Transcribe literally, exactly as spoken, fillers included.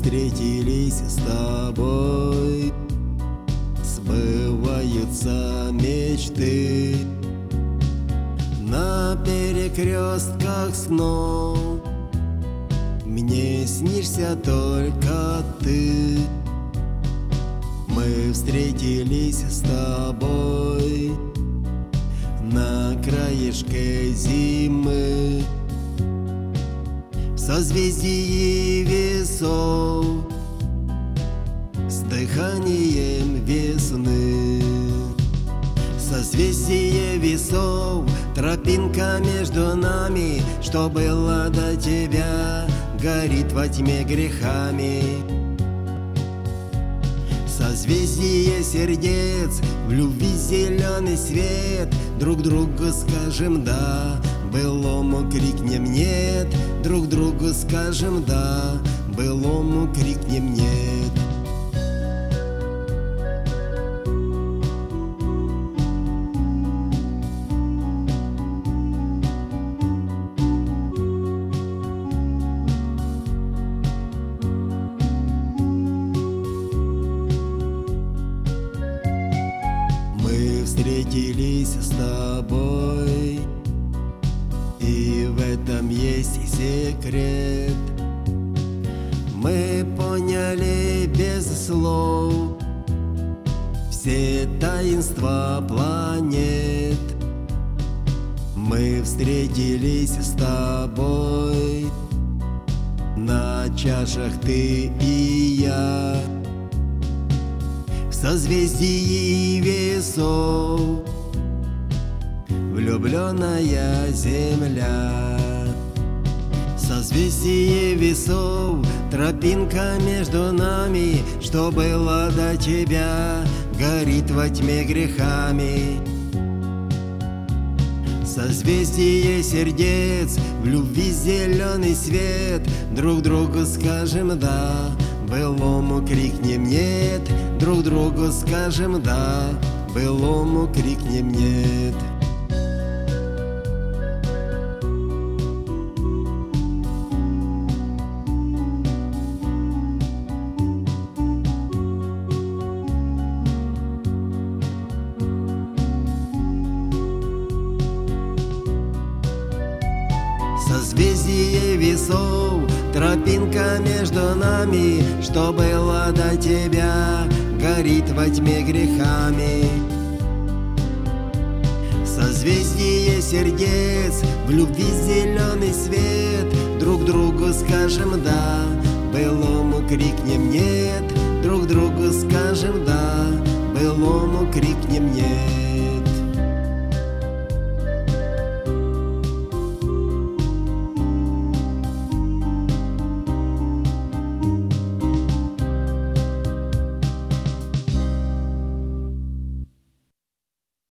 встретились с тобой, сбываются мечты на перекрестках снов. Мне снишься только ты. Мы встретились с тобой на краешке зимы, в созвездии весов, с дыханием весны. Созвездие весов, тропинка между нами, что было до тебя, горит во тьме грехами. Созвездие сердец, в любви зеленый свет, друг другу скажем «да», былому крикнем «нет», друг другу скажем «да», былому крикнем «нет». Мы встретились с тобой, и в этом есть секрет. Мы поняли без слов все таинства планет. Мы встретились с тобой на чашах ты и я, в созвездии весов, влюбленная земля. Созвездие весов, тропинка между нами, что было до тебя, горит во тьме грехами. Созвездие сердец, в любви зеленый свет, друг другу скажем «да», былому крикнем «нет», друг другу скажем «да», былому крикнем «нет». Созвездие весов, тропинка между нами, что было до тебя, горит во тьме грехами. Созвездие сердец, в любви зеленый свет, друг другу скажем «да», былому крикнем «нет», друг другу скажем «да», былому крикнем «нет».